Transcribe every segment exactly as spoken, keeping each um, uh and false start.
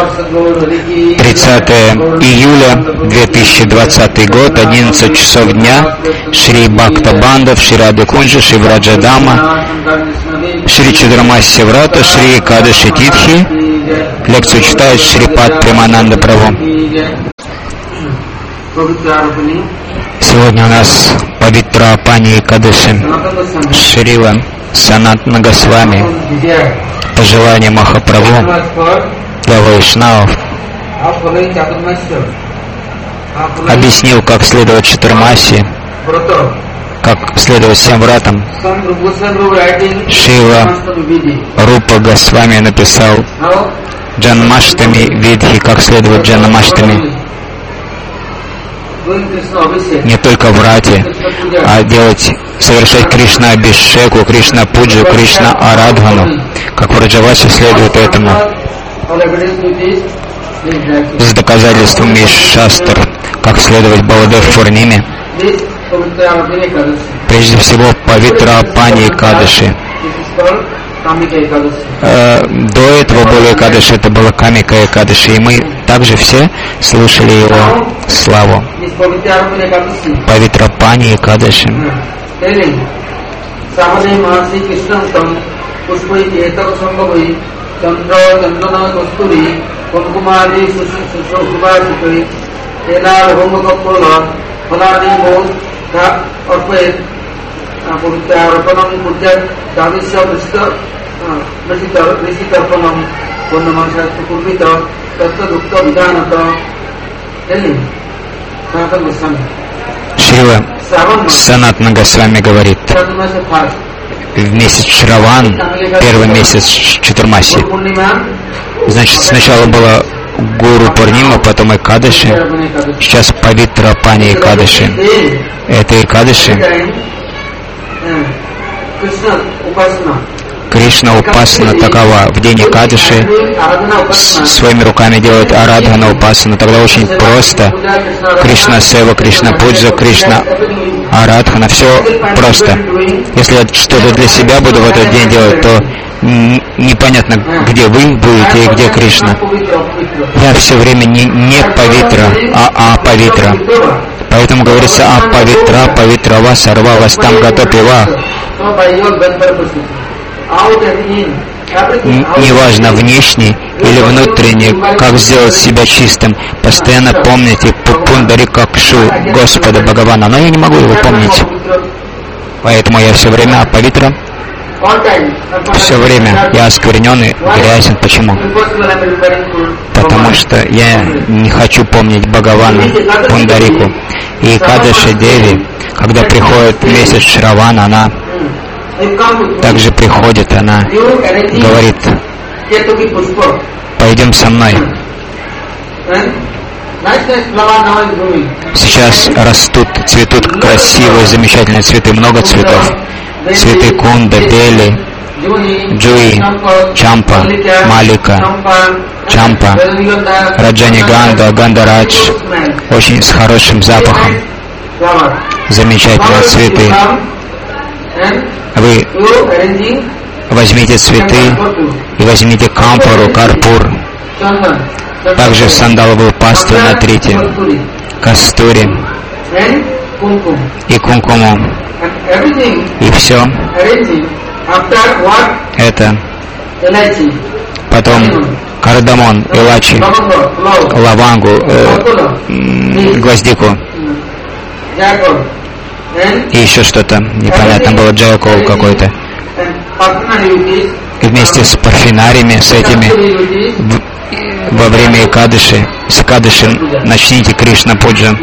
тридцатое июля две тысячи двадцатый год, одиннадцать часов дня, Шри Бхакта Бандав, Шри Рады Кунджи, Шри Враджадама, Шри Чудрамасья Врата, Шри Кадыши Титхи. Лекцию читает Шрипад Премананда Прабху. Сегодня у нас Павитра Пани Кадыши Шрила Санатана Госвами. Пожелание Махапрабху для вайшнавов объяснил, как следовать Чатурмаси, как следовать всем вратам. Шрила Рупа Госвами написал Джанмаштами Видхи, как следовать Джанмаштами. Не только врате, а делать, совершать Кришна Абхишеку, Кришна Пуджу, Кришна Арадхану, как Враджаваси следует этому. С доказательствами из Шастр, как следовать Баладев Пурниме. Прежде всего, Павитра Пани Кадыши. Э, до этого было Экадыши, это было Камика Экадыши, и мы также все слушали его славу. Павитра Пани Экадыши. Шрила Санатана Госвами говорит, в месяц Шраван, первый месяц Чатурмаси, значит, сначала было Гуру Пурнима, потом Экадыши, сейчас Павитра Пани Экадыши. Это Экадыши Кришна Упасана такова. В день Экадыши своими руками делает Арадхана Упасана. Тогда очень просто. Кришна Сева, Кришна Пуджа, Кришна Арадхана. Все просто. Если я что-то для себя буду в этот день делать, то непонятно, где вы будете и где Кришна. Я все время не, не Павитра, а Апавитра. Поэтому говорится Апавитра, Павитрава, Сарва, Вастам, Гатапива. Неважно, внешний или внутренний, как сделать себя чистым. Постоянно помните Пундарика Кшу, Господа Бхагавана. Но я не могу его помнить. Поэтому я все время Апавитра. Все время я оскверненный, грязен. Почему? Потому что я не хочу помнить Бхагавана, Пундарику. И Кадыши Деви, когда приходит месяц Шраван, она также приходит, она говорит: пойдем со мной. Сейчас растут, цветут красивые, замечательные цветы, много цветов. Цветы Кунда, Бели, Джуи, Чампа, Малика, Чампа, Раджаниганда, Гандарадж, очень с хорошим запахом. Замечательные цветы. Вы возьмите цветы и возьмите кампуру, карпур. Также сандаловую пасту натрите, кастури и кункуму. И все. Это потом кардамон, илачи, лавангу, э, гвоздику. И еще что-то непонятно было, джайкол какой-то. И вместе с парфинариями, с этими, в, во время Экадыши, с Экадыши начните Кришна Пуджа.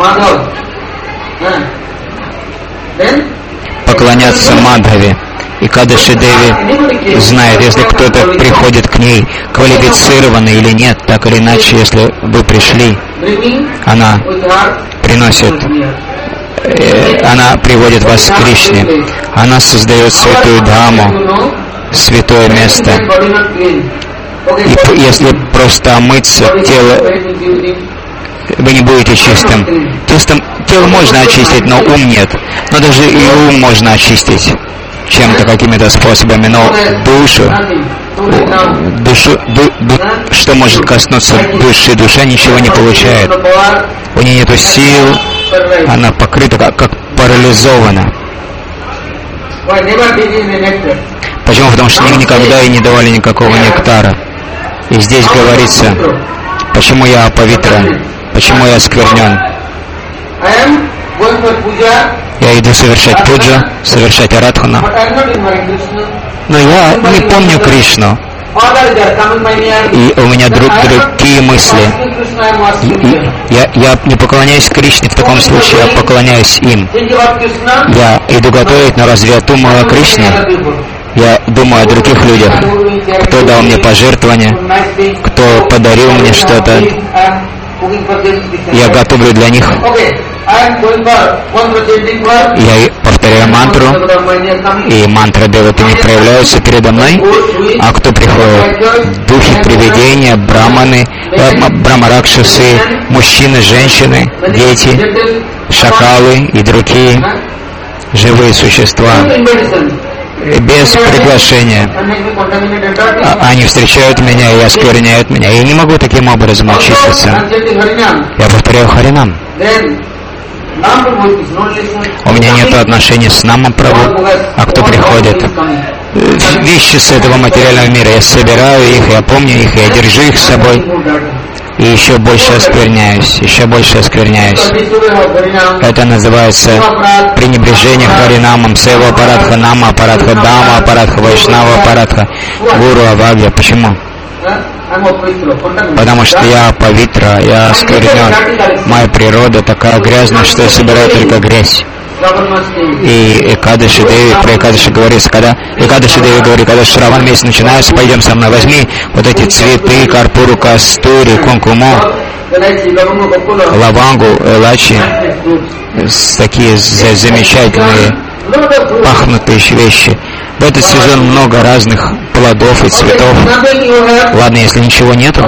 Поклоняться Мадхаве. И Кадыши Деви знает, если кто-то приходит к ней, квалифицированный или нет, так или иначе, если вы пришли, она приносит, э, она приводит вас к Кришне, она создает святую Дхаму, святое место. И если просто омыться, тело, вы не будете чистым. Чистым тело можно очистить, но ум нет. Но даже и ум можно очистить. чем-то, какими-то способами, но душу, душу ду, ду, что может коснуться души, душа ничего не получает. У нее нету сил, она покрыта, как, как парализована. Почему? Потому что никогда ей не давали никакого нектара. И здесь говорится, почему я апавитран, почему я осквернен. Я иду совершать пуджу, совершать арадхану, но я не помню Кришну. И у меня друг, другие мысли. И я, я не поклоняюсь Кришне, в таком случае я поклоняюсь им. Я иду готовить, но разве я думаю о Кришне? Я думаю о других людях. Кто дал мне пожертвования, кто подарил мне что-то. Я готовлю для них. Я повторяю мантру, и мантра Деватами проявляются передо мной. А кто приходит? Духи привидения, браманы, э, брамаракшасы, мужчины, женщины, дети, шакалы и другие живые существа. Без приглашения. Они встречают меня и оскверняют меня. Я не могу таким образом очиститься. Я повторяю Харинам. У меня нет отношений с Намом Прабху. А кто приходит? Вещи с этого материального мира. Я собираю их, я помню их, я держу их с собой. И еще больше оскверняюсь, еще больше оскверняюсь. Это называется пренебрежение Харинамом, Сева Апарадха, Нама Апарадха, Дама Апарадха, Вайшнава Апарадха, Гуру Авагья. Почему? Потому что я павитра, я осквернен. Моя природа такая грязная, что я собираю только грязь. И Экадаши Деви, про Экадаши говорится, когда Экадаши Деви говорит, когда Шраван месяц начинается, пойдем со мной, возьми вот эти цветы, карпуру, кастури, кункуму, лавангу, элачи, такие замечательные, пахнутые вещи. В этот сезон много разных плодов и цветов. Ладно, если ничего нету,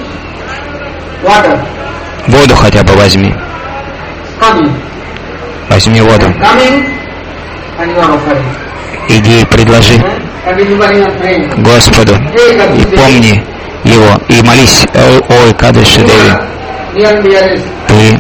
воду хотя бы возьми. Возьми воду. Иди и предложи Господу. И помни Его. И молись, ой, Кадыши Деви. Ты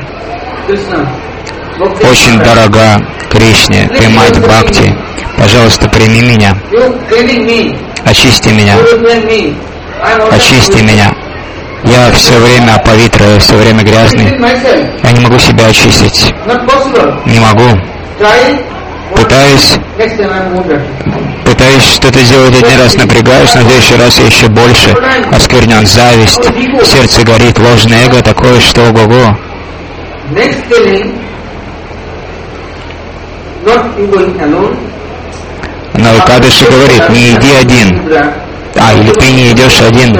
очень дорога Кришне. Ты мать Бхакти. Пожалуйста, прими меня. Очисти меня. Очисти меня. Я все время павитра, я все время грязный. Я не могу себя очистить. Не могу. Пытаюсь. Пытаюсь что-то сделать один раз, напрягаюсь, но в следующий раз я еще больше осквернен. Зависть. Сердце горит, ложное эго такое, что ого-го. Но Экадаши говорит, не иди один. А, или ты не идешь один.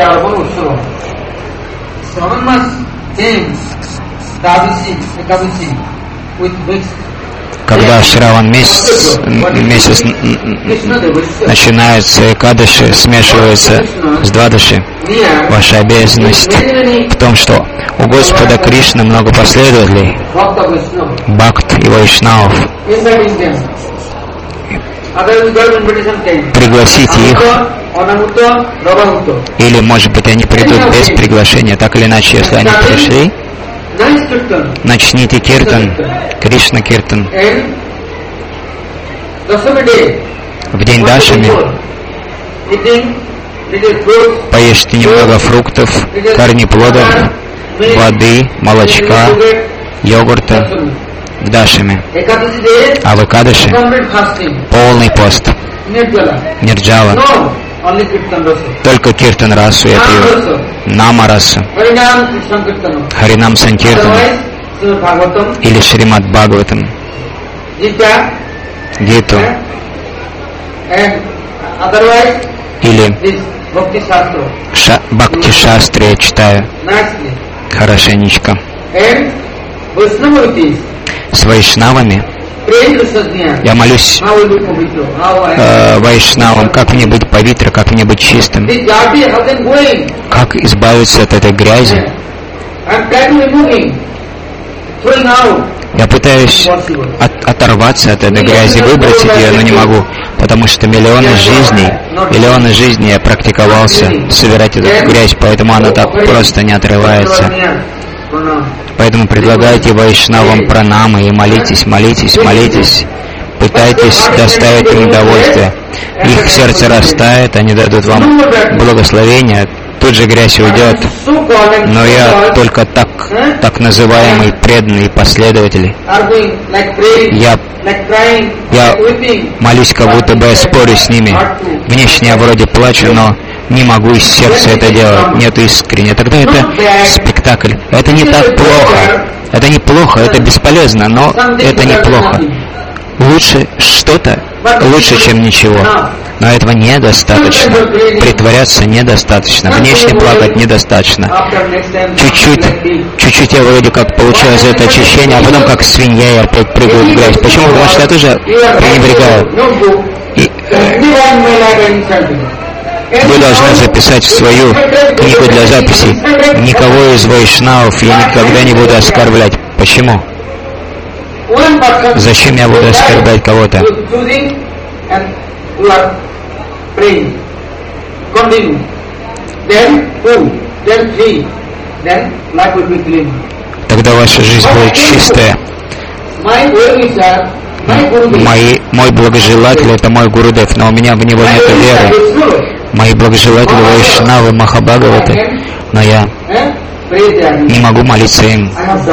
Когда Шраван месяц, месяц начинается, Экадаши смешивается с Двадаши. Ваша обязанность в том, что у Господа Кришны много последователей, Бхакт и Вайшнавов. Пригласите их, или, может быть, они придут без приглашения, так или иначе, если они пришли, начните киртан, Кришна киртан. В день Дашами поешьте немного фруктов, корнеплодов, воды, молочка, йогурта в Дашами. А в Экадаши полный пост. Нирджала. Только киртан расу я пью. Нама расу. Харинам Санкиртан. Или Шримад Бхагаватам. Гиту. Или ша, Бхакти Шастры я читаю. Хорошенечко. С вайшнавами я молюсь э, вайшнавам, как мне быть павитра, как мне быть чистым, как избавиться от этой грязи. Я пытаюсь от, оторваться от этой грязи, выбросить ее, но не могу, потому что миллионы жизней, миллионы жизней я практиковался собирать эту грязь, поэтому она так просто не отрывается. Поэтому предлагайте вайшнавам пранамы и молитесь, молитесь, молитесь. Пытайтесь доставить им удовольствие. Их сердце растает, они дадут вам благословение, тут же грязь уйдет. Но я только так, так называемый преданный последователь. Я, я молюсь, как будто бы я спорю с ними. Внешне я вроде плачу, но не могу из сердца это делать. Нет искренне. Тогда это спектакль. Это не так плохо. Это не плохо, это бесполезно, но это неплохо. Лучше что-то, лучше, чем ничего. Но этого недостаточно. Притворяться недостаточно. Внешне плакать недостаточно. Чуть-чуть, чуть-чуть я вроде как получаю за это очищение, а потом как свинья я опять прыгаю в грязь. Почему? Потому что я тоже пренебрегаю. И, вы должны записать в свою книгу для записей. Никого из вайшнавов я никогда не буду оскорблять. Почему? Зачем я буду оскорблять кого-то? Тогда ваша жизнь будет чистая. Мои, мой благожелатель — это мой Гурудев, но у меня в него нет веры. Мои благожелатели вайшнавы, Махабхагаваты, но я не могу молиться им.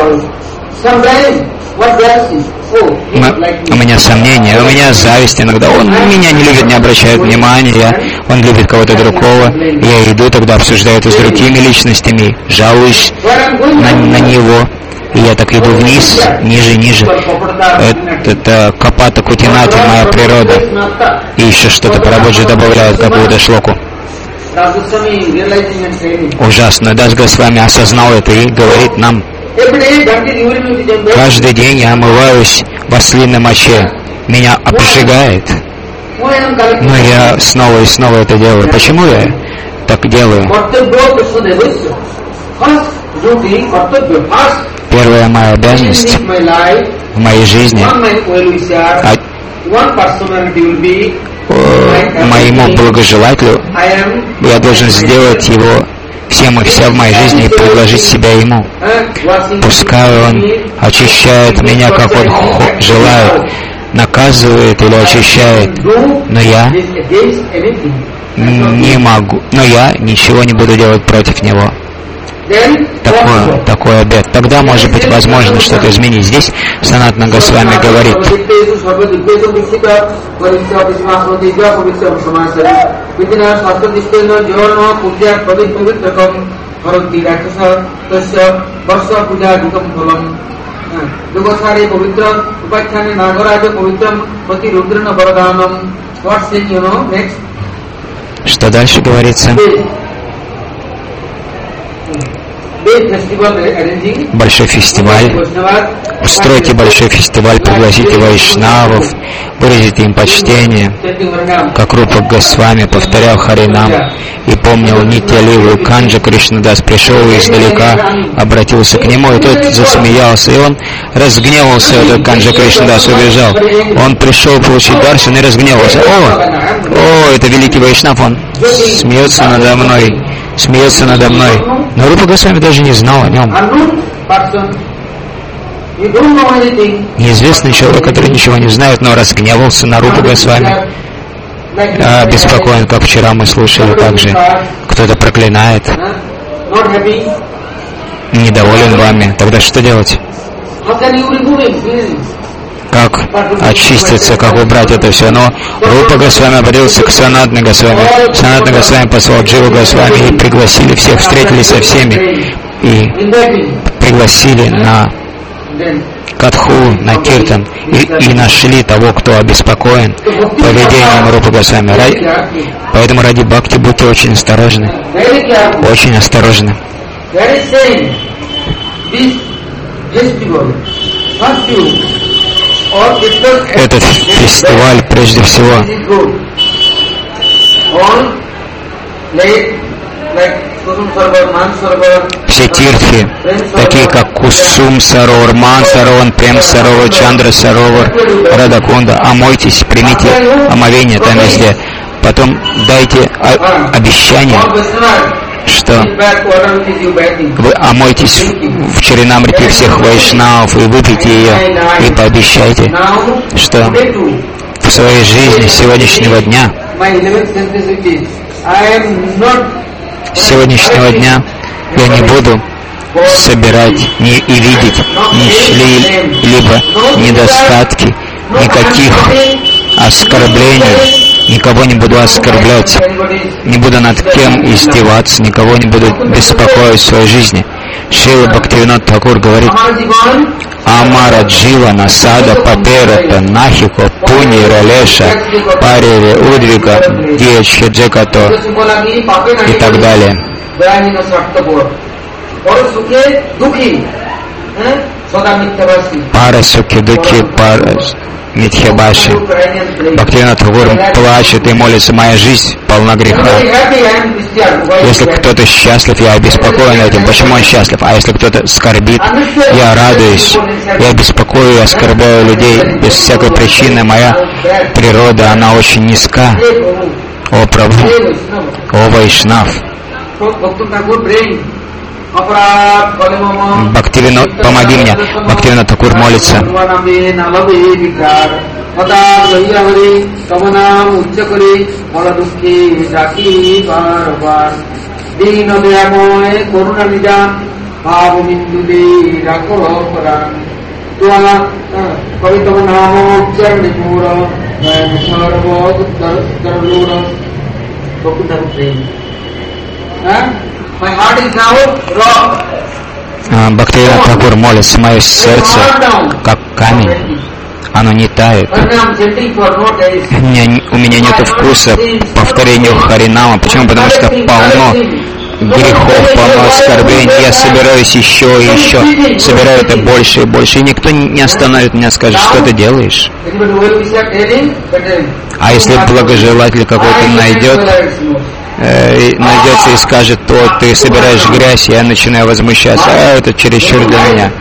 У меня сомнения, у меня зависть иногда. Он меня не любит, не обращает внимания, он любит кого-то другого. Я иду, тогда обсуждаю это с другими личностями, жалуюсь на, на него. И я так иду вниз, ниже, ниже. Это, это капата кутинати, моя природа. И еще что-то Прабхуджи добавляют, какую-то шлоку. Ужасно. Дас Госвами осознал это и говорит нам: каждый день я омываюсь в ослиной моче. Меня обжигает. Но я снова и снова это делаю. Почему я так делаю? Первая моя обязанность в моей жизни а, моему благожелателю, я должен сделать его всем и вся в моей жизни и предложить себя ему. Пускай он очищает меня, как он желает, наказывает или очищает, но я не могу, но я ничего не буду делать против него. Такой, такой обет. Тогда, может быть, возможно что-то изменить. Здесь Санатана Госвами говорит: что дальше говорится? Большой фестиваль. Устройте большой фестиваль, пригласите вайшнавов, выразите им почтение. Как Рупа Госвами повторял Харинам и помнил Нитья-лилу, Канджа Кришнадас пришел издалека, обратился к нему, и тот засмеялся, и он разгневался, этот Канджа Кришнадас убежал. Он пришел получить даршан и разгневался. О, о, это великий вайшнав, он смеется надо мной, смеется надо мной. Но Рупа Госвами даже не знал о нем. Неизвестный человек, который ничего не знает, но разгневался на Рупу Госвами. А, беспокоен, как вчера мы слушали также. Кто-то проклинает. Недоволен вами. Тогда что делать? Как очиститься, как убрать это все. Но Рупа Госвами обратился к Санатане Госвами. Санатана Госвами послал Дживу Госвами и пригласили всех, встретились со всеми и пригласили на Катху, на Киртан, и, и нашли того, кто обеспокоен поведением Рупы Госвами. Ради, поэтому ради бхакти будьте очень осторожны. Очень осторожны. Этот фестиваль, прежде всего, все тиртхи, такие как Кусум Саровар, Ман Саровар, Прем Саровар, Чандра Саровар, Радакунда, омойтесь, примите омовение там везде. Потом дайте обещание, что вы омойтесь в Чаринамрите всех вайшнавов и выпейте ее, и пообещайте, что в своей жизни сегодняшнего дня, сегодняшнего дня я не буду собирать ни, и видеть чьи-либо недостатки, никаких оскорблений, никого не буду оскорблять, не буду над кем издеваться, никого не буду беспокоить в своей жизни. Шрила Бхактивинод Тхакур говорит: Амара Джива Насада Паперата Нахико Пуни Ралеша Пареве Удвика Диечхе Джекато и так далее. Пара Суки Дуки Пара Митхебаши. Бхактивинод Тхакур плачет и молится: моя жизнь полна греха. Если кто-то счастлив, я обеспокоен этим. Почему он счастлив? А если кто-то скорбит, я радуюсь. Я беспокою и оскорбляю людей без всякой причины. Моя природа, она очень низка. О Прабху, о Вайшнав. Бхактивинод, помоги мне. Бхактивинод Тхакур молится: Бхактивинод Тхакур молится: мое сердце как камень, оно не тает. У меня, у меня нет вкуса к повторению Харинама. Почему? Потому что полно грехов, полно оскорблений. Я собираюсь еще и еще, собираю это больше и больше. И никто не остановит меня, скажет: что ты делаешь? А если благожелатель какой-то найдет, э, найдется и скажет: о, ты собираешь грязь, я начинаю возмущаться: а это чересчур для меня.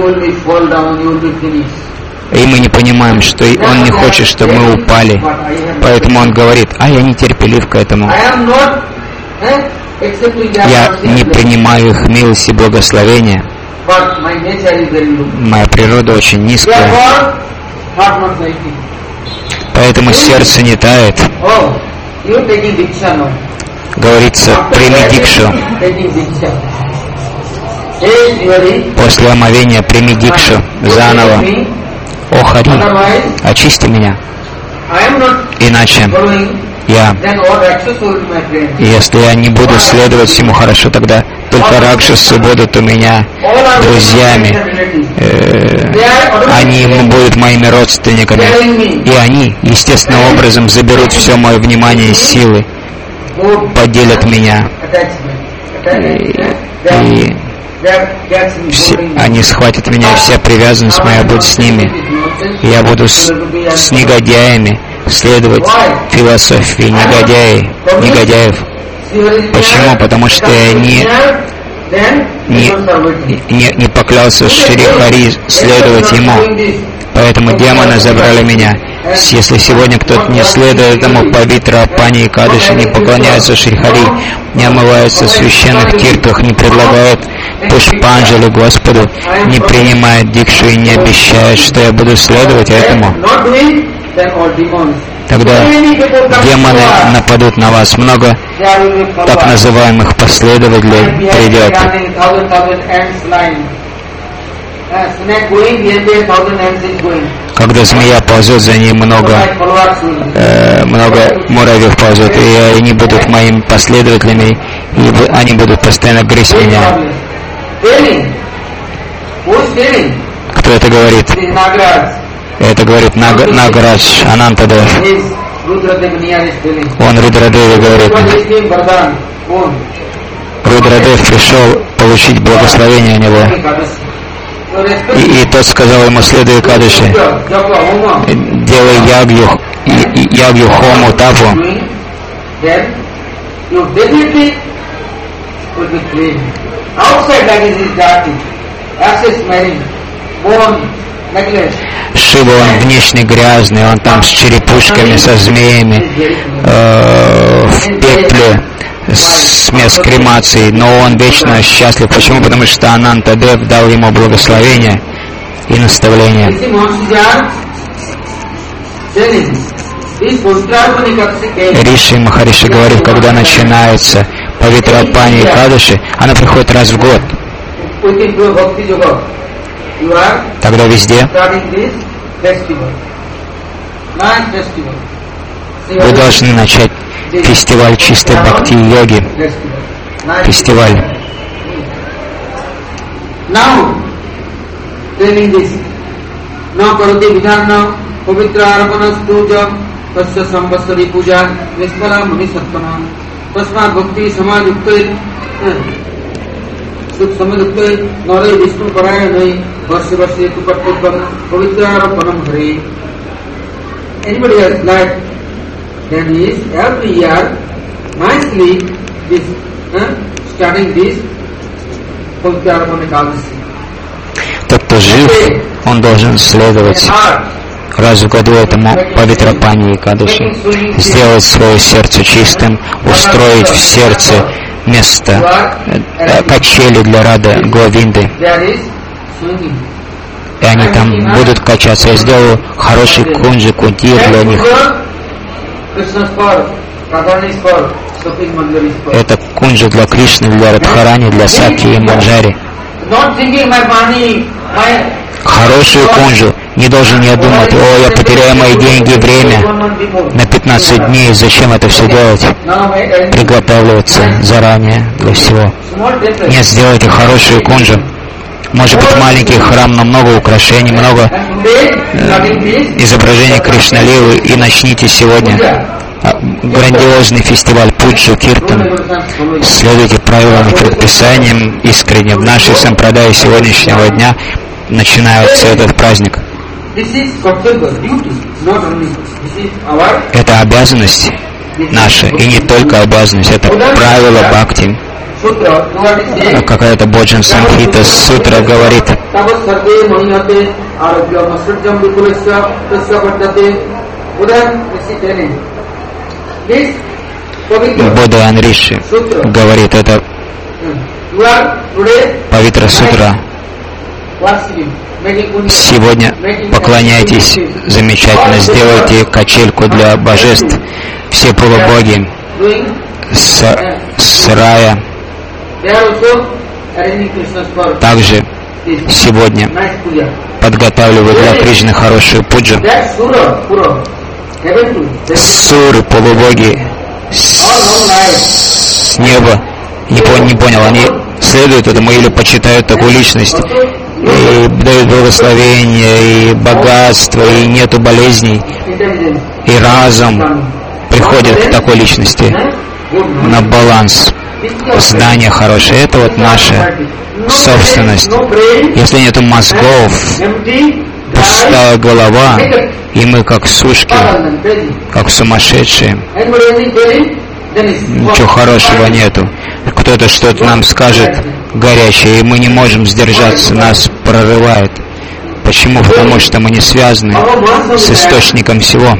И мы не понимаем, что он не хочет, чтобы мы упали. Поэтому он говорит: а я не терпелив к этому. Я не принимаю их милость и благословения. Моя природа очень низкая. Поэтому сердце не тает. Говорится: прими дикшу. После омовения прими дикшу заново. О Хари, очисти меня. Иначе я, если я не буду следовать всему хорошо, тогда только ракшасы будут у меня друзьями. Э, они будут моими родственниками. И они естественным образом заберут все мое внимание и силы, поделят меня. И, и все, они схватят меня, и вся привязанность моя будет с ними. Я буду с, с негодяями следовать философии негодяев, негодяев. Почему? Потому что я не, не, не, не поклялся Шри Хари следовать ему. Поэтому демоны забрали меня. Если сегодня кто-то не следует этому Павитра Пани и Кадыши, не поклоняется Шри Хари, не омывается в священных тиртах, не предлагает Пушпанджали Господу, не принимает дикшу и не обещает, что я буду следовать этому, тогда демоны нападут на вас. Много так называемых последователей придет. Когда змея ползет, за ней много, э, много муравьев ползут, и они будут моими последователями, и они будут постоянно грызть меня. Кто это говорит? Это говорит Наг, Наградж, Анантадев. Он Рудрадеве говорит. Рудрадев пришел получить благословение у него. И, и тот сказал ему: следуй Кадыши, делай ягью, ягью хому тапу. will be clean. Outside luggage is dirty, ashes smelling, bone, necklace. Шива, он внешне грязный, он там с черепушками, со змеями, э, в пепле, с мест кремации, но он вечно счастлив. Почему? Потому что Анантадев дал ему благословение и наставление. Риши Махариши говорит, когда начинается Павитрапани Экадаши, она приходит раз в год. Тогда везде вы должны начать фестиваль чистой бхакти-йоги. Фестиваль. तस्य संवत्सरी पूजा निष्फला मुनि सत्पना तस्मात् भक्ति समायुक्त सुख समुक्त नरे विष्णु परायणे वर्षे वर्षे तु कर्तव्यं पवित्रार्पणं हरे. Anybody has like then is every year nicely this uh, starting this पवित्रार्पण एकादशी. Тот, кто жив, он должен следовать раз в году этому Павитрапани Экадаши, сделать свое сердце чистым, устроить в сердце место э, качели для Рады Говинды. И они там будут качаться. Я сделаю хороший кунджи, кунтир для них. Это кунджи для Кришны, для Радхарани, для Саки и Манджари. Хорошую кунджу. Не должен я думать, о, я потеряю мои деньги и время на пятнадцать дней. Зачем это все делать? Приготавливаться заранее для всего. Нет, сделайте хорошую кунджу. Может быть, маленький храм, но много украшений, много э, изображений Кришналилы. И начните сегодня грандиозный фестиваль Пуджу Киртан. Следуйте правилам и предписаниям искренне. В нашей сампрадае сегодняшнего дня начинается этот праздник. Это обязанность наша, и не только обязанность, это правило бхакти. Какая-то Боджан Самхита сутра говорит, Бодаян Риши говорит, это Павитра Сутра. Сегодня поклоняйтесь замечательно, сделайте качельку для божеств. Все полубоги с, с рая также сегодня подготавливают для Кришны хорошую пуджу. Суры, полубоги с, с неба, не, пон, не понял, они следуют этому или почитают такую личность, и дают благословение, и богатство, и нету болезней, и разум приходит к такой личности на баланс. Здание хорошее, это вот наша собственность. Если нету мозгов, пустая голова, и мы как сушки, как сумасшедшие, ничего хорошего нету. Кто-то что-то нам скажет горячее, и мы не можем сдержаться, нас прорывает. Почему? Потому что мы не связаны с источником всего.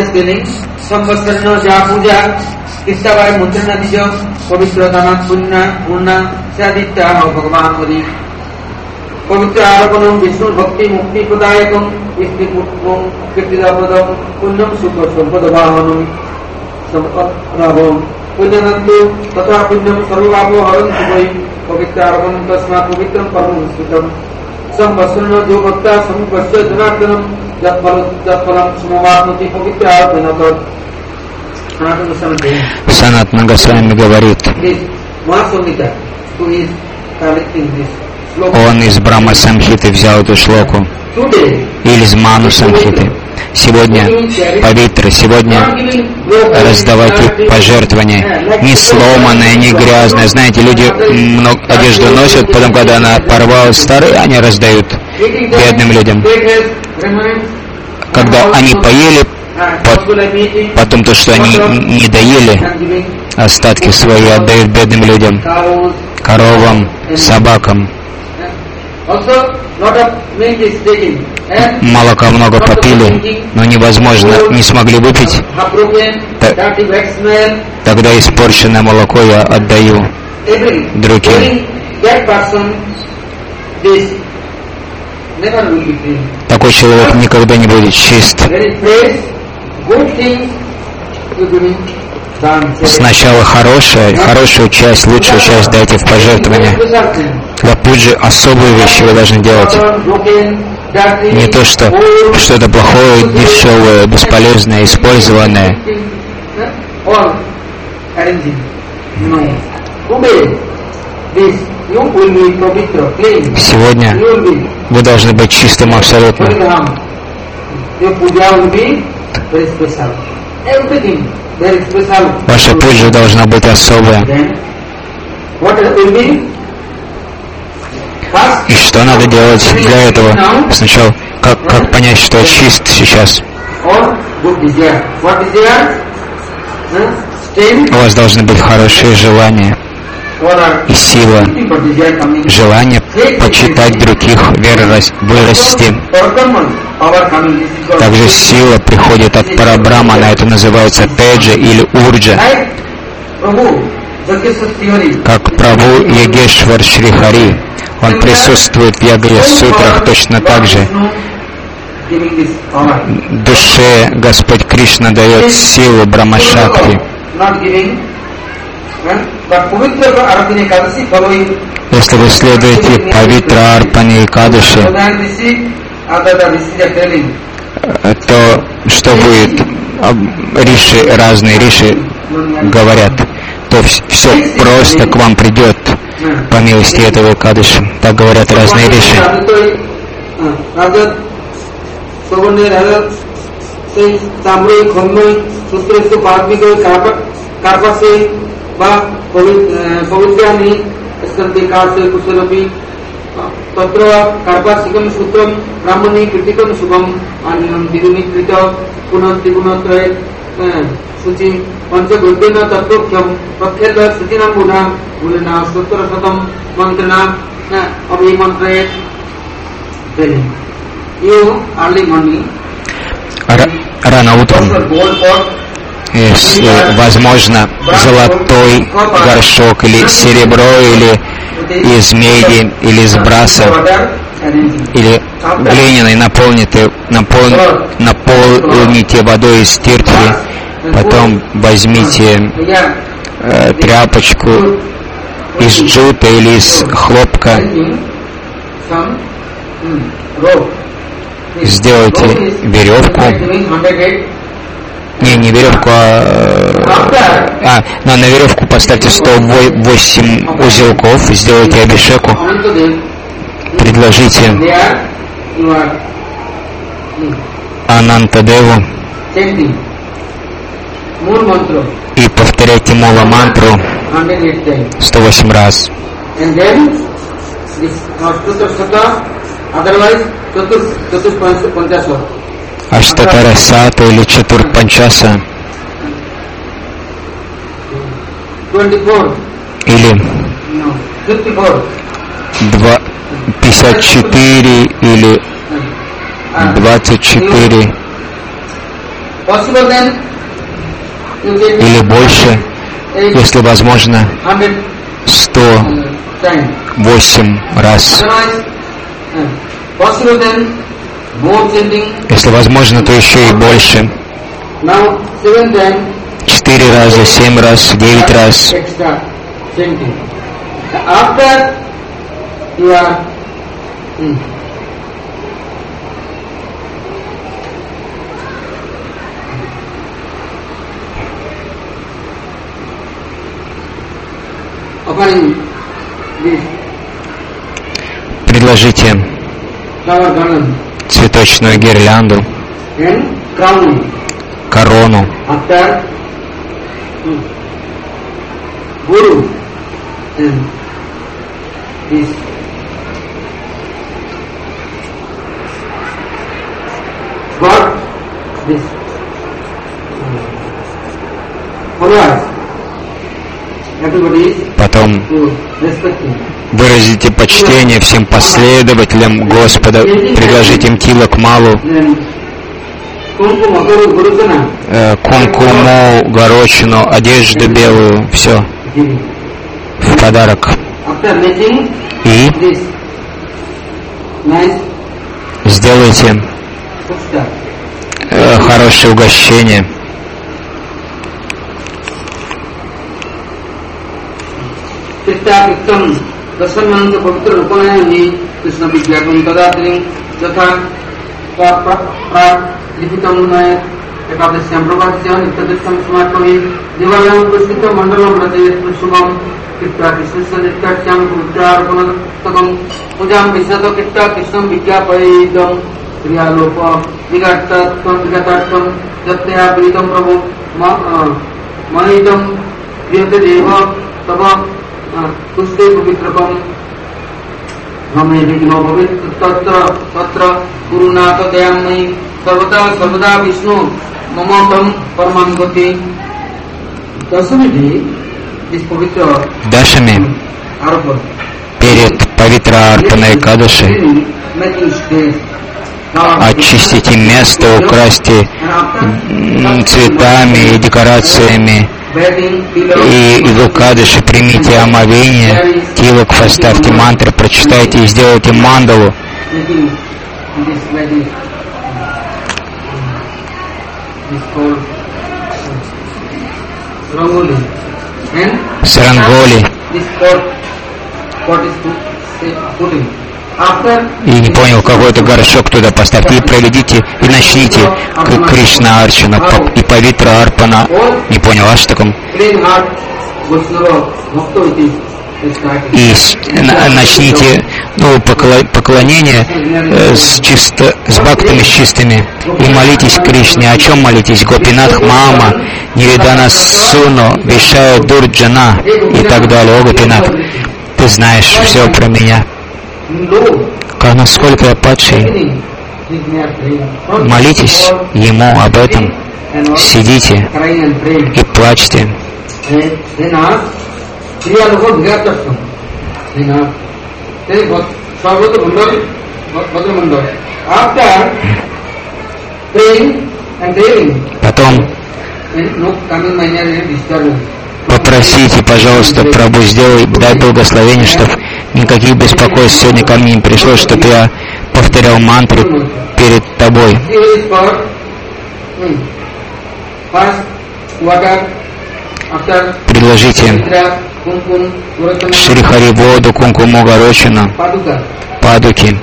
Санатана Госвами говорит, он из Брахма Самхиты взял эту шлоку, или из Ману Самхиты. Сегодня павитра, сегодня раздавайте пожертвования, не сломанные, не грязные. Знаете, люди много одежду носят, потом, когда она порвалась старые, они раздают бедным людям. Когда они поели, потом то, что они не доели, остатки свои отдают бедным людям. коровам, собакам. Also, lot of milk is taken. And Молока много попили, но невозможно, не смогли выпить. have broken, Та- dirty wet smell, Тогда испорченное молоко я отдаю everything. другим. During that person, this never will be clean. Такой человек никогда не будет чист. When it prays, good things you giving daন. Сначала хорошая, хорошую часть, лучшую часть дайте в пожертвование. Для пуджи особые вещи вы должны делать. Не то, что что-то плохое, дешевое, бесполезное, использованное. Or arranging. No. Today, this you will be pavitra, clean. Сегодня You will be вы должны быть чистым абсолютно. Paridham. Your puja will be very special. Everything very special. Ваша пуджа должна быть особая. Then, what will be? First, И что надо делать для этого? Сначала, как, как понять, что я чист сейчас? or good desire. What desire? Huh? Strength У вас должны быть хорошие желания or a и сила. deeper desire coming. Желание почитать других, вера рас- вырасти. Parabrahman, power coming. This is called- Также сила приходит от Парабрамана, это называется Теджа или Урджа. Like Prabhu, Jagjeshwar theory. Как Прабху Ягешвар Шри Хари. Он присутствует в Ягья сутрах точно так же. Giving this power. Душе Господь Кришна дает силу Брахма-шакти. Not giving. huh? But Pavitra Aradhana Ekadasi following Если вы следуете Павитра Арпани и Кадыши, Pradhan Rishi, other the Rishi are telling. то что будет? А, Риши, разные риши говорят, то все просто к вам придет по милости этого Кадыши. Так говорят разные риши. Rather, Sovane rather say Samroi, Khomnoi, Sutresu, Bhagaviko, Karpase, Va, Pavitrani, Eskanti Karse, Kusalapi, Tatra, Karpasikam Sutram, Brahmani, Kritikam Subham, Anyanam Diruni Krita, Punati Punatre, Suchi, Pancha Gudena Tattvakyam, Pakhela, Suchinam Buddha, Ulena, Sutra Satam, Mantrana, Abhi Mantre, telling. You early morning, Р- Рано утром, also gold pot, если возможно, золотой горшок или серебро, или из меди, или из браса, water, and или глиняной наполните, напол, наполните водой из тиртли, потом возьмите yeah, э, тряпочку из джута или из хлопка, some mm, rope. сделайте веревку, не, не веревку, а, э, а на, на веревку поставьте сто восемь узелков, сделайте абишеку, предложите There you are Анантадеву chanting Moon mantra и повторяйте мула мантру one hundred eight times. сто восемь раз. And then this Ashtotra Sata, otherwise Chatur Chatur Panchaswar. Аштатара Сата или Чатур Панчаса twenty-four, или no, fifty-four. два- пятьдесят четыре или Uh, двадцать четыре Possible then you can или больше, eight если возможно, hundred сто times. восемь раз. Otherwise, uh, possible then more chanting. Если возможно, то еще и больше. Now seven times. Четыре раза, семь раз, девять раз. Extra chanting. After you are hmm, offering this Предложите flower garland цветочную гирлянду, and crowning. корону. After hmm, Guru and this God, this followers, everybody is Потом to respecting. Выразите почтение всем последователям Господа, предложите им тилак малу, Then Kumkum Agaru Gurutana э, кункуму, горочину, одежду белую, все giving. в подарок. After making И this nice сделайте food stuff, э, хорошее угощение. Krishna Krishna Dasanmanta Pavitra Rupanayani Krishna Vidyapam Tadatring Jatha Pra Lipitam Naya Ekadasyam Prabhasyam Ittadisham Smartami Divalayam Prasthita Mandalam Rajayat Shubham Krishna Krishna Nityashyam Pavitra Rupanattakam Pujam Visata Krishna Krishna Vidyapayidam Kriya Lopa Vigatattam Vigatattam Jatyaya Vidam Prabhu Manidam Kriyate Deva Tava तुष्टे पवित्रकम हमें विघ्नो भवेत् तत्र तत्र गुरुनाथ दयामयि सर्वदा सर्वदा विष्णु ममोतम परमं गति दशमी इस पवित्र Дашами आरोप перед Павитра Арпаной Экадаши очистите место, украсьте м, цветами и декорациями. И, и в Экадаши примите омовение, тилок поставьте мантры, прочитайте и сделайте мандалу. С ранголи. И не понял, какой-то горшок туда поставьте и проведите, и начните к Кришна Арчана и Павитра Арпана. Не понял, а что таком? И с, на, начните ну, покло, поклонение э, с, чисто, с бхактами с чистыми. И молитесь Кришне. О чем молитесь? Гопинатх Мама, Нивидана Суно, Вишая Дурджана и так далее. О, Гопинат, ты знаешь все про меня. Как насколько я падший. Молитесь Ему об этом. Сидите и плачьте. Потом попросите, пожалуйста, Прабху, сделай, дай благословение, чтобы никаких беспокойств сегодня ко мне не пришло, чтобы я повторял мантры перед тобой. Предложите Шри-Хари воду, кункуму, горочину, падуки,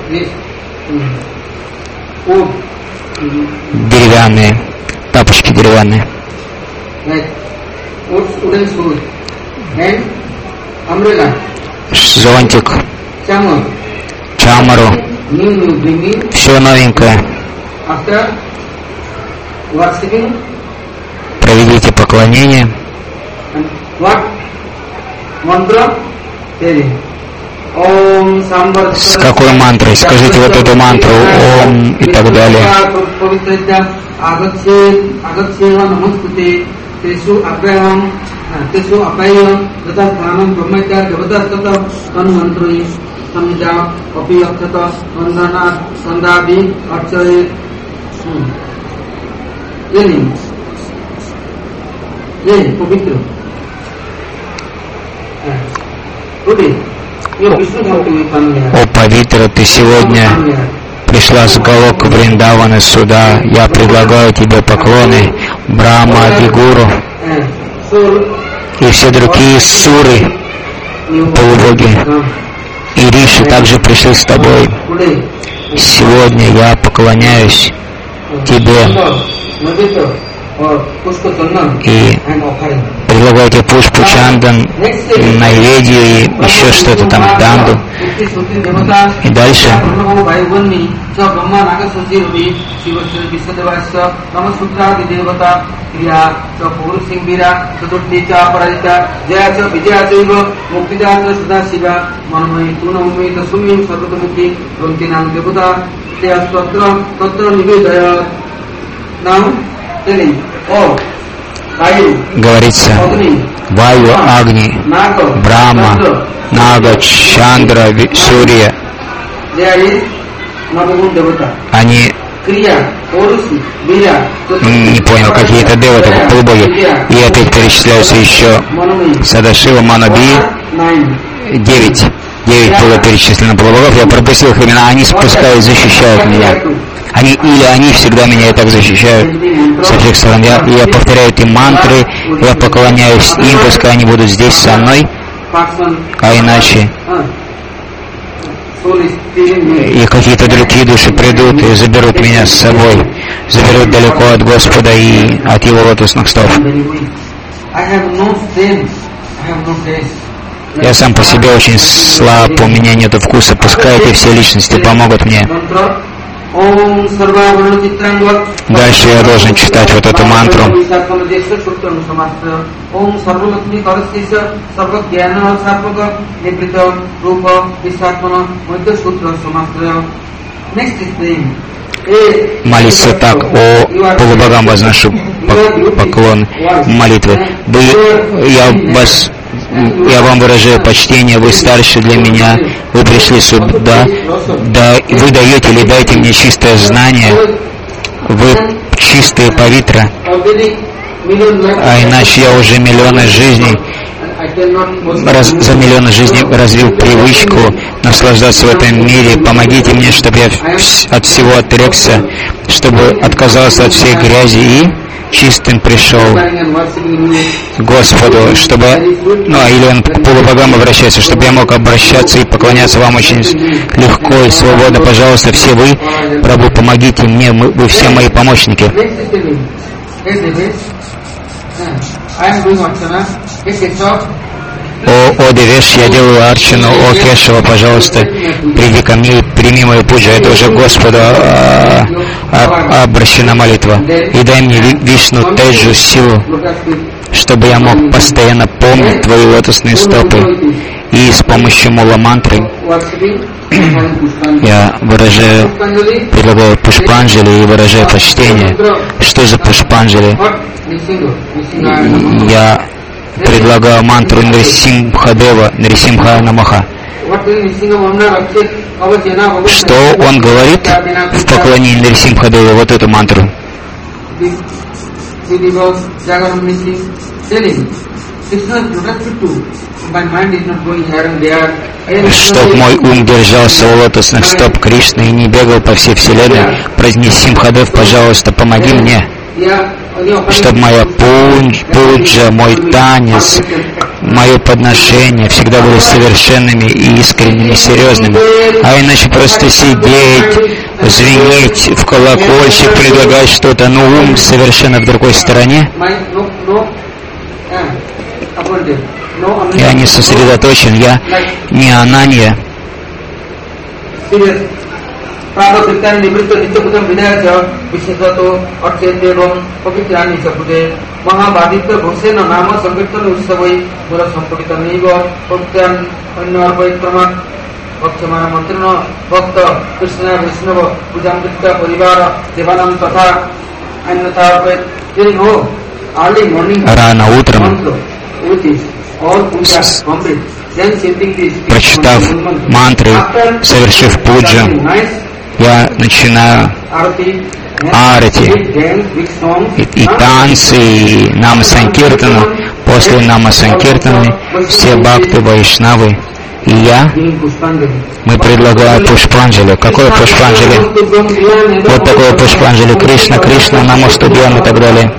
деревянные, тапочки деревянные, зонтик, чамару, все новенькое. Проведите поклонение. С какой мантрой? Скажите вот эту мантру Ом и так далее. О, Павитра, ты сегодня пришла с Галока Вриндавана сюда. Я предлагаю тебе поклоны Брахма, Адигуру и все другие суры, полубоги и риши также пришли с тобой. Сегодня я поклоняюсь тебе и предлагаю тебе пушпу, чандан, найведию и еще что-то там, данду. И дальше говорится Ваю, Агни, Брахма, Нага, Чандра, Сурья. Они не понял, какие-то деваты, полубоги. И опять перечисляются еще Садашива, Манаби, девять. Девять было перечислено полубогов, я пропустил их имена, они спускают, защищают меня. Они, или они всегда меня и так защищают со всех сторон. Я, я повторяю эти мантры, я поклоняюсь им, пускай они будут здесь со мной, а иначе и какие-то другие души придут и заберут меня с собой, заберут далеко от Господа и от Его лотосных стоп. Я сам по себе очень слаб, у меня нет вкуса, пускай эти все личности помогут мне. Дальше я должен читать вот эту мантру. Молиться так: о полубогам возношу поклон молитвы. Вы, я вас, я вам выражаю почтение, вы старше для меня, вы пришли сюда, да, вы даете или дайте мне чистое знание, вы чистые павитра, а иначе я уже миллионы жизней, раз, за миллионы жизней развил привычку наслаждаться в этом мире. Помогите мне, чтобы я от всего отрекся, чтобы отказался от всей грязи и чистым пришел к Господу, чтобы, ну, или он к полубогам обращается, чтобы я мог обращаться и поклоняться вам очень легко и свободно. Пожалуйста, все вы, Прабху, помогите мне, мы, вы все мои помощники. О, о Девеш, я делаю арчану, о Кешава, пожалуйста, приди ко мне и прими мою пуджу. Это уже Господу а, а, обращена молитва. И дай мне Вишну Теджу силу, чтобы я мог постоянно помнить Твои лотосные стопы. И с помощью мула-мантры я выражаю, предлагаю пушпанджали и выражаю почтение. Что за пушпанджали? Я предлагаю мантру Нрисимхадева, Нрисимха Намаха. Что он говорит в поклонении Нрисимхадева, вот эту мантру? Чтоб мой ум держался у лотосных стоп Кришны и не бегал по всей вселенной, произнеси Симхадев, пожалуйста, помоги мне. Чтобы моя пуджа, мой танец, мое подношение всегда были совершенными и искренними, серьезными. А иначе просто сидеть, звенеть в колокольчик, предлагать что-то, но ум совершенно в другой стороне. Я не сосредоточен, я не Ананья. Рано утром, прочитав мантры, совершив пуджу, я начинаю арати и, и танцы, и нама санкиртану. После нама санкиртаны все бхакты, вайшнавы и я, мы предлагаем пушпанджали. Какое пушпанджали? Вот такое пушпанджали. Кришна, Кришна, намастубьям и так далее.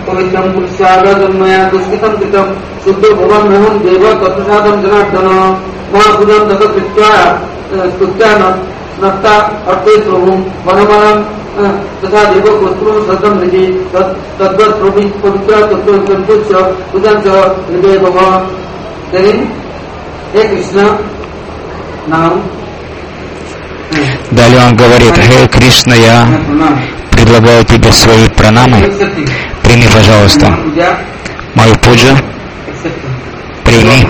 Далее он говорит: «Хей, Кришна, я предлагаю тебе свои пранамы. Прими, пожалуйста, мою пуджу. Прими.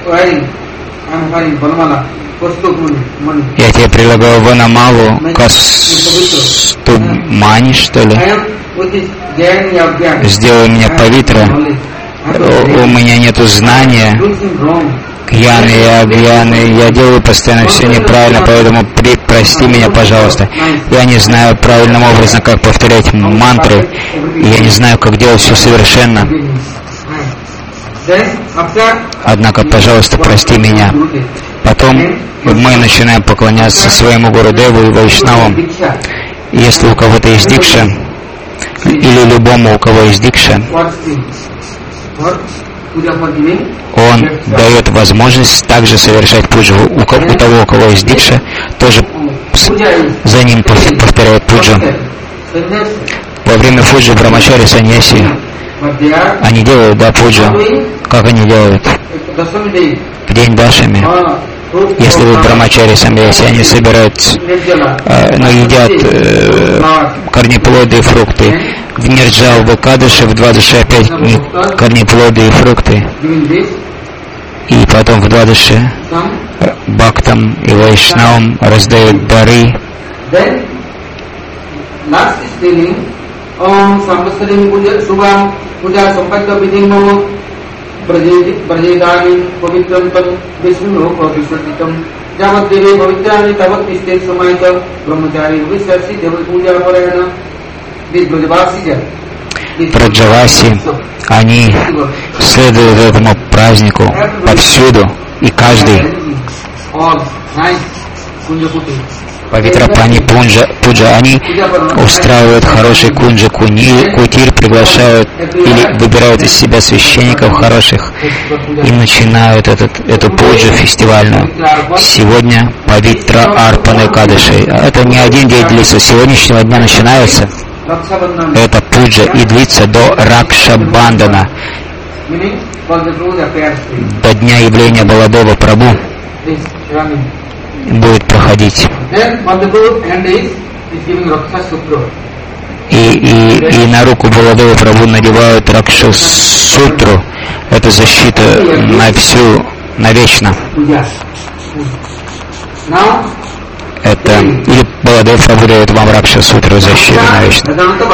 Я тебе предлагаю ванамалу, кастумани, что ли. Сделай меня павитра у меня нету знания, пьяный, я пьяный, я делаю постоянно все неправильно, поэтому при, прости меня, пожалуйста. Я не знаю правильным образом, как повторять мантры, я не знаю, как делать все совершенно. Однако, пожалуйста, прости меня. Потом мы начинаем поклоняться своему Гурудеву и Вайшнавам. Если у кого-то есть дикша, или любому, у кого есть дикша, он дает возможность также совершать пуджу. У, у того, у кого есть дикша, тоже за ним повторяют пуджу. Во время пуджи брамачари саньяси, они делают, да, пуджу. Как они делают? В день дашами. Если вы брамачари саньяси, они собирают, э, ну, едят э, корнеплоды и фрукты. В Нирджал, в Экадаши, в Двадаши опять корнеплоды и фрукты. И потом в Двадаши Бхактам и Вайшнавам раздают дары. Браджаваси, они следуют этому празднику повсюду, и каждый. Павитрапани Пунджа, Пуджа, они устраивают хороший кунджа куни, кутир, приглашают или выбирают из себя священников хороших и начинают этот, эту пуджу фестивальную. Сегодня Павитра Арпаны Кадыши. Это не один день длится, с сегодняшнего дня начинается эта пуджа и длится до Ракша-бандана, до дня явления Баладева Прабху будет проходить. И, и, и на руку Баладева Прабху надевают Ракша-сутру. Это защита на всю, навечно. Это, или Баладев Прабху дает вам Ракша-сутру, защиту навечно.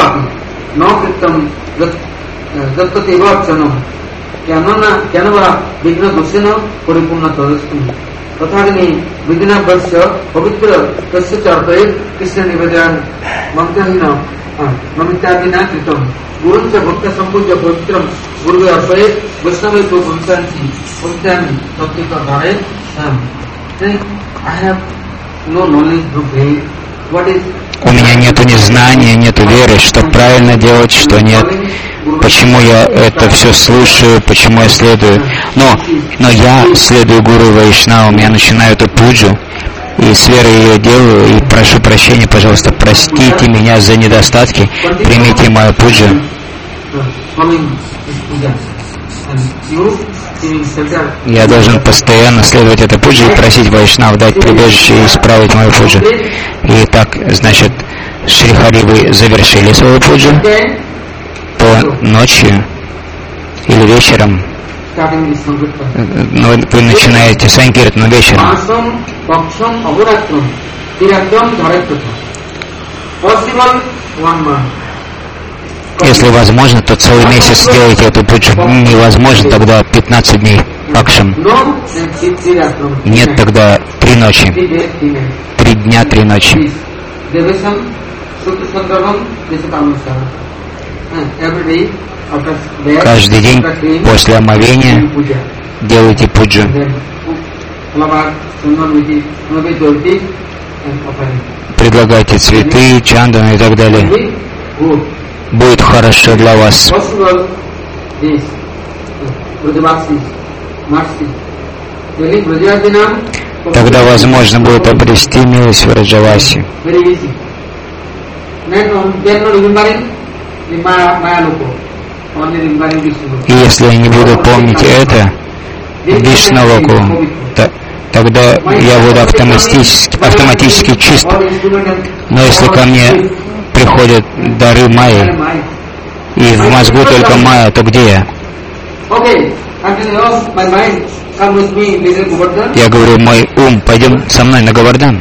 तथाग्नि विदिना वर्ष पवित्र तस्य चार्पये कृष्ण निवेदन ममताहीन ममितादिना कृतम गुरुं च भक्त संपूज्य पवित्रम गुरुवे अर्पये वैष्णवे तो वंशांति वंशामि तत्त्व धारे हम I have no knowledge of faith. What is У меня нету ни знания, нету веры, что правильно делать, что нет. Почему я это все слушаю, почему я следую. Но, но я следую Гуру Вайшнавам, я начинаю эту пуджу, и с верой ее делаю, и прошу прощения, пожалуйста, простите меня за недостатки, примите мою пуджу. Я должен постоянно следовать этой пуджи и просить Вайшнав дать прибежище и исправить мою пуджу. И так, значит, Шри Хари, вы завершили свою пуджу, то ночью или вечером, ну, вы начинаете санкиртану вечером. Если возможно, то целый месяц делайте эту пуджу. Невозможно, тогда пятнадцать дней пакшам. Нет, тогда три ночи. Три дня, три ночи. Каждый день после омовения делайте пуджу. Предлагайте цветы, чандану и так далее. Будет хорошо для вас. Тогда возможно будет обрести милость в Раджаваси. И если я не буду помнить это, Вишнаваку, тогда я буду автоматически, автоматически чист. Но если ко мне приходят дары майи, и в мозгу только майя, то где я? Я говорю, мой ум, пойдем со мной на Говардан.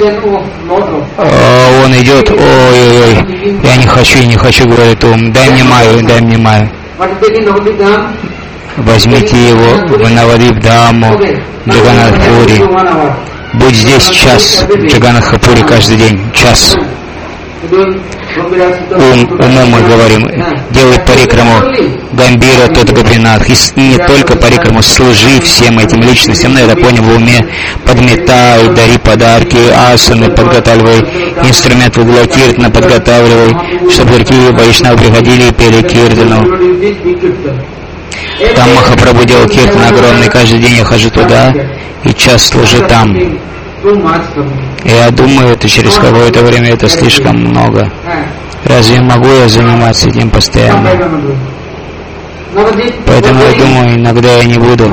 А он идет, ой-ой-ой, я не хочу, не хочу, говорит ум, дай мне майю, дай мне майю. возьмите его в Навадвип-Дхаму, Джаганнатх-Пури. Будь здесь час, Джаганнатх-Пури каждый день, час. Ум, умом мы говорим, делай парикраму Гамбира, тот Гапинат. И не только парикраму, служи всем этим личностям, но я так понял, в уме подметай, дари подарки, асаны, подготавливай инструменты для киртана, подготавливай, чтобы другие вайшнавы приходили и пели киртану. Там Махапрабху делал киртан огромный, каждый день я хожу туда и час служу там. Я думаю, это через какое-то время это слишком много. Разве могу я заниматься этим постоянно? Поэтому я думаю, иногда я не буду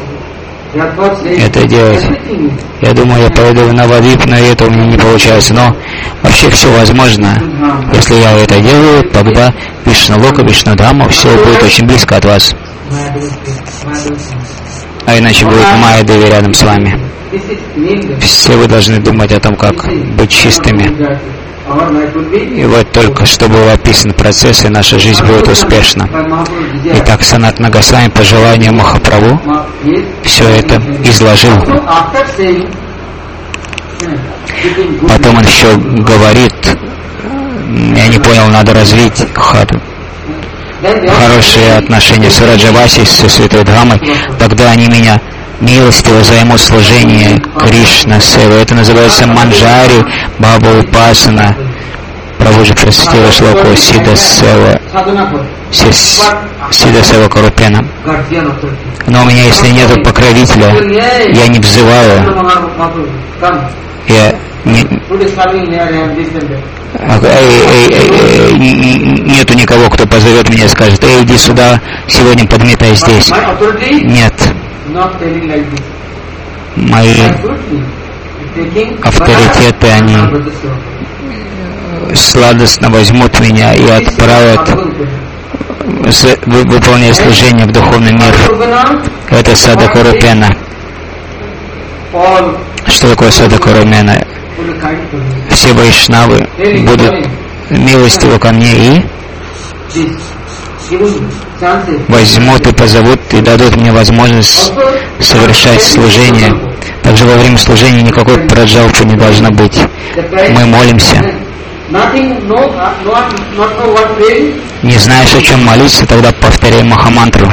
это делать. Я думаю, я пойду в Навадвип, но это у меня не получается. Но вообще все возможно. Если я это делаю, тогда Вишну-Лока, Вишну-Дхама, все будет очень близко от вас. А иначе будет Майя-Деви рядом с вами. Все вы должны думать о том, как быть чистыми. И вот только что был описан процесс, и наша жизнь будет успешна. Итак, Санатана Госвами по желанию Махапрабху все это изложил. Потом он еще говорит, я не понял, надо развить хаду. Хорошие отношения с Раджаваси, со Святой Дхамой, тогда они меня милостиво займут служение Кришна Сева. Это называется Манджари Баба Упасана. Прабхуджи просветила шлоку Сида Сева Сида Сева Карупена. Но у меня, если нет покровителя, я не взываю. Я не, эй, эй, эй, нету никого, кто позовет меня и скажет, эй, иди сюда, сегодня подметай здесь. Нет. Мои авторитеты, они сладостно возьмут меня и отправят выполнять служение в духовный мир. Это Садака Рупена. Что такое Садака Рупена? Все вайшнавы будут милостивы ко мне и возьмут и позовут и дадут мне возможность совершать служение. Также во время служения никакой праджалпы не должно быть. Мы молимся. Не знаешь, о чем молиться, тогда повторяй Махамантру.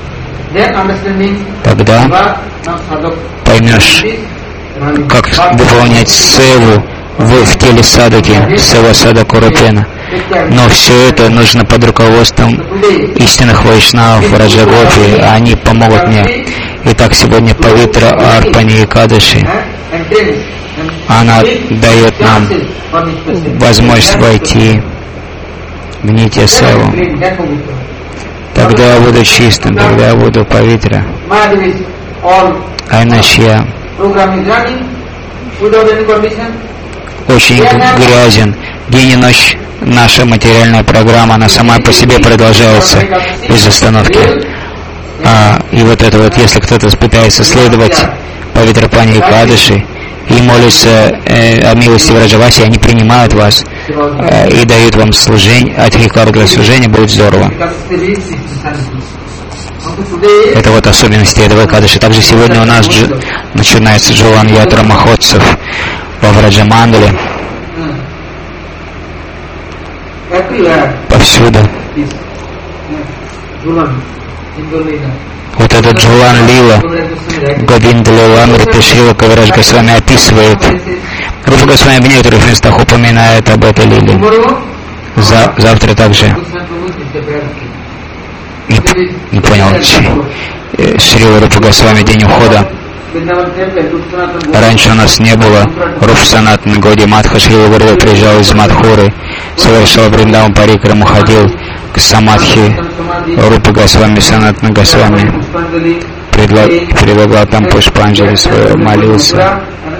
Тогда поймешь, как выполнять севу в, в теле садаки, сева Садака Рупена. Но все это нужно под руководством истинных вайшнавов, Раджагопи, они помогут мне. Итак, сегодня Павитра Арпани Экадаши, она дает нам возможность войти в Нитья Севу. Тогда я буду чистым, тогда я буду Павитра. А иначе я очень грязен. День и ночь наша материальная программа, она сама по себе продолжается без остановки. А, и вот это вот, если кто-то пытается следовать Павитрапани Экадаши и молится э, о милости Раджаваси, они принимают вас э, и дают вам служение, адхикар для служения, будет здорово. Это вот особенности этого Экадаши. Также сегодня у нас дж... начинается Джулан Ятра Махотсав во Враджамандале. Повсюду. Вот этот Джулан Лила, Говинда Лиламрita Шрила Кавирадж Госвами описывает. Рупа Госвами в некоторых местах упоминает об этой лиле. За, завтра также. Не, не понял. Шрила Рупа Госвами, день ухода. Раньше у нас не было. Рупа Санатана Годи Мадха Шрила Гурдева приезжал из Мадхуры, совершал Бриндаван Парикраму, ходил к Самадхи Рупа Госвами, Санатана Госвами, предлагал там Пушпанджали свою, молился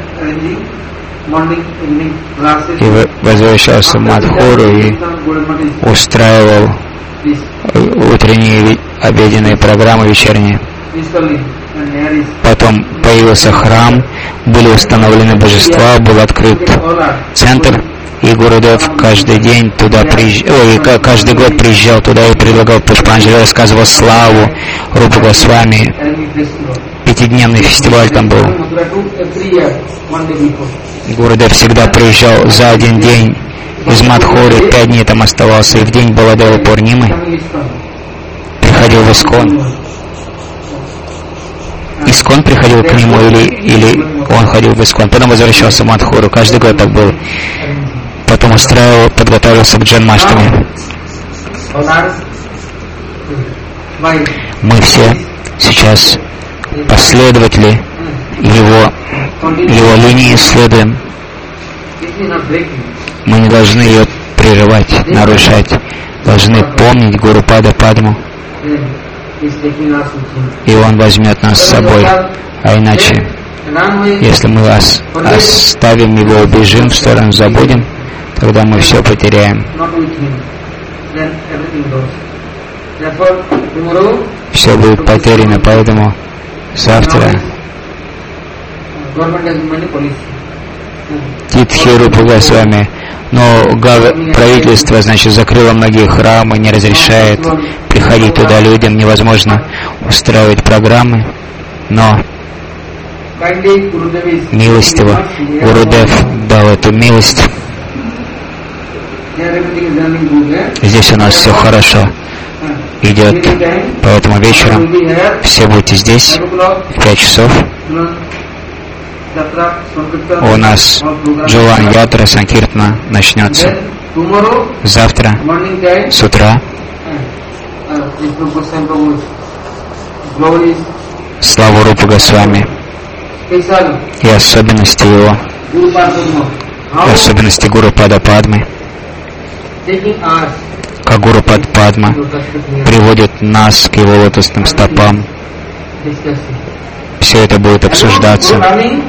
и возвращался в Мадхуру и устраивал утренние обеденные программы, вечерние. Потом появился храм, были установлены божества, был открыт центр И Гурудев каждый день туда приезжал, ой, каждый год приезжал туда и предлагал Пушпанджали, рассказывал славу Рупы Госвами. Пятидневный фестиваль там был. Гурудев всегда приезжал за один день из Мадхуры, пять дней там оставался, и в день Баладева Пурнимы приходил в Искон. Искон приходил к нему, или, или он ходил в Искон, потом возвращался в Мадхуру, каждый год так был. Потом устраивал, подготовился к Джанмаштами. Мы все сейчас последователи его, его линии следуем. Мы не должны ее прерывать, нарушать. Должны помнить Гурупада Падму. И он возьмет нас с собой. А иначе, если мы ос- оставим его, убежим в сторону, забудем, тогда мы все потеряем. Все будет потеряно, поэтому завтра Титхи Рупы Госвами, но правительство, значит, закрыло многие храмы, не разрешает приходить туда людям, невозможно устраивать программы, но милостиво Гурудев дал эту милость. Здесь у нас все хорошо идет, поэтому вечером все будете здесь в пять часов. У нас Джулан Ятра Санкиртана начнется завтра с утра. Славу Рупы Госвами и особенности его, и особенности Гурупада Падмы, как Гурупад Падма приводит нас к его лотосным стопам. Все это будет обсуждаться.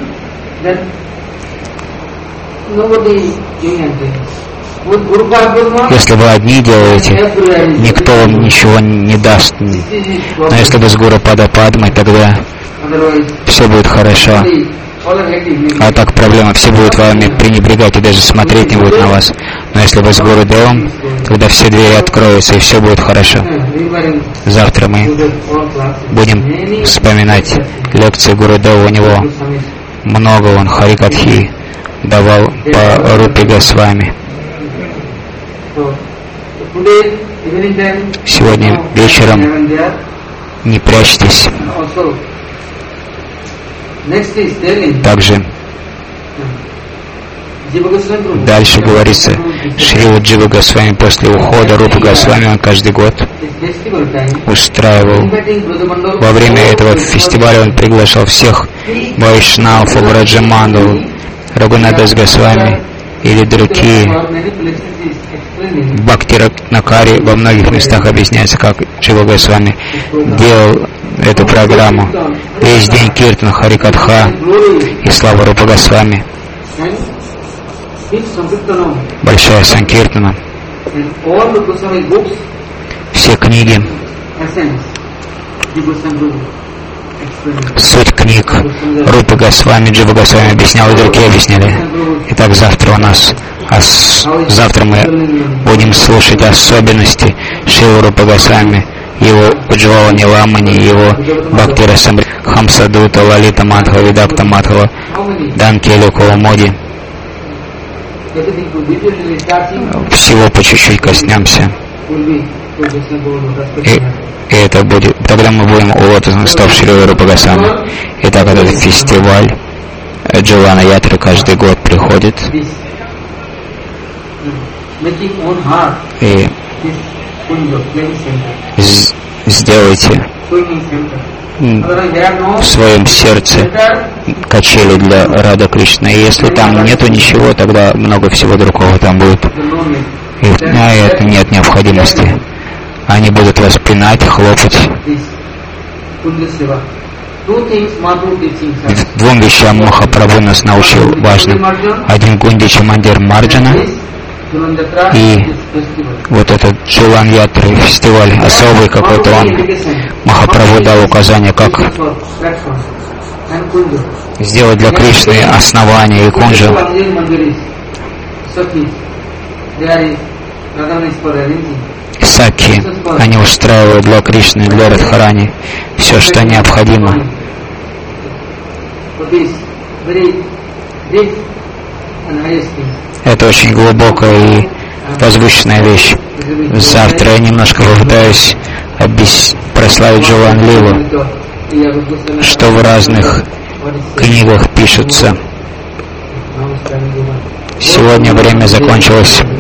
Если вы одни делаете, никто вам ничего не даст. Но если вы с Гурупада Падмой, тогда все будет хорошо. А так проблема, все будут вами пренебрегать и даже смотреть не будут на вас. Но если вы с Гурудевом, тогда все двери откроются и все будет хорошо. Завтра мы будем вспоминать лекции Гурудева. У него много, он Харикатхи давал по Рупе Госвами. Сегодня вечером не прячьтесь. Также дальше говорится, Шрила Джива Госвами после ухода Рупы Госвами, он каждый год устраивал. Во время этого фестиваля он приглашал всех Вайшнавов, Браджаманду, Рагунадас Госвами или другие. Бхакти Ратнакари во многих местах объясняется, как Джива Госвами делал эту программу. Весь день Киртан, Харикатха и слава Рупы Госвами. Большая Санкиртана. Все книги, суть книг Рупы Госвами, Джива Госвами объяснял, и другие объясняли. Итак, завтра у нас, а с, завтра мы будем слушать особенности Шрилы Рупы Госвами, его Уджвала Ниламани, его Бхакти Расамри, Хамсадута, Лалита Мадхава, Видакта Мадхава, Данкелю Каламоди. Всего по чуть-чуть коснемся. И, и это будет, тогда мы будем у лотосных стоп Шрилы Рупы Госвами. Итак, этот фестиваль Джулана Ятры каждый год приходит. И сделайте в своем сердце качели для Рада Кришны. И если там нету ничего, тогда много всего другого там будет. И на это нет необходимости. Они будут вас пинать, хлопать. Двум вещам Махапрабху нас научил важным. Один Гундича Мандир Марджана и вот этот Джулан Ятры фестиваль особый какой-то, он Махапрабху дал указание, как сделать для Кришны основание и кунджа. Sakis. There is Radharani is for arranging. Сакхи, они устраивают для Кришны, для Радхарани все, что необходимо. For this very deep and highest thing. Это очень глубокая и возвышенная вещь. Завтра я немножко попытаюсь объяс... прославить Джован Лилу, что в разных книгах пишется. Сегодня время закончилось.